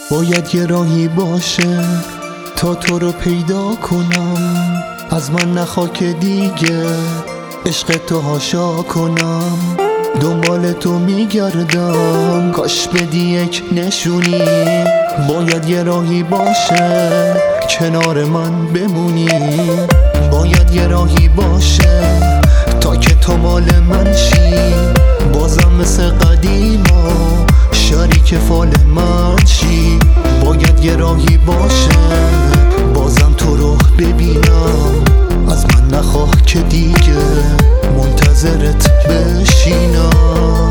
باید یه راهی باشه تا تو رو پیدا کنم، از من نخوا که دیگه عشق تو هاشا کنم. دنبال تو میگردم کاش بدی یک نشونی، باید یه راهی باشه کنار من بمونی. باید یه راهی باشه تا که تو مال من شی، بازم مثل قدیما شریک فال من شی. باید یه راهی باشه بازم تو رو ببینم، از من نخواه که دیگه منتظرت بشینم.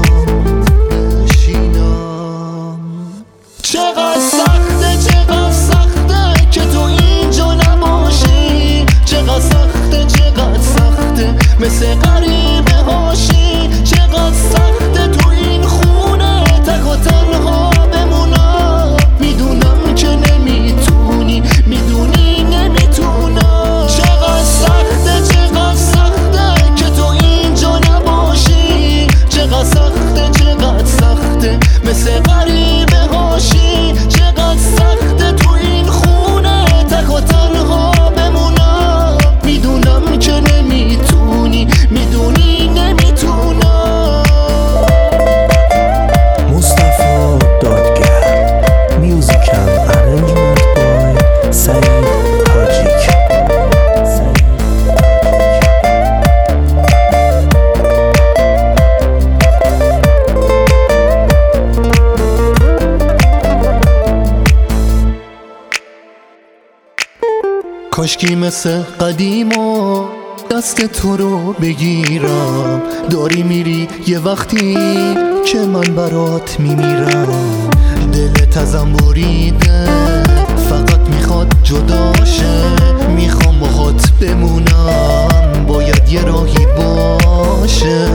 چقدر سخته چقدر سخته که تو اینجا نباشی، چقدر سخته چقدر سخته مثل غریبه هاشی. چقدر سخته تو این خونه تک و تنها بمونم، میدونم که نمیتونی، میدونی نمیتونم. چقدر سخته چقدر سخته که تو اینجا نباشی، چقدر سخته چقدر سخته مثل غریبه هاشی. چقدر سخته تو این خونه تک و تنها بمونم، میدونم که نمیتونی، میدونی نمیتونم. مصطفی دادگر، میوزیک اند ارنجمنت بای سعید تاجیک. کاشکی مثل قدیما دست تو رو بگیرم، داری میری یه وقتی که من برات میمیرم. دلت ازم بریده فقط میخواد جداشه، میخوام باهات بمونم، باید یه راهی باشه.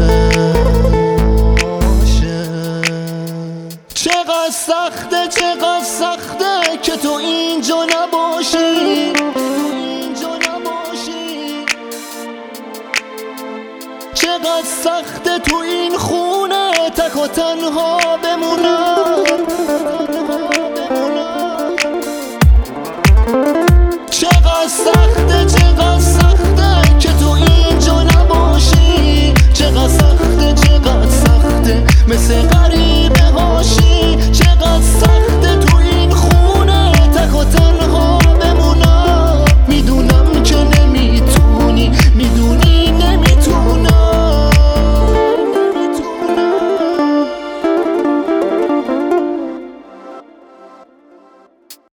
چقدر سخته چقدر سخته که تو اینجا نباشی، چقدر سخته تو این خونه تک و تنها بمونم. چقدر سخته چقدر سخته که تو اینجا نباشی، چقدر سخته چقدر سخته مثل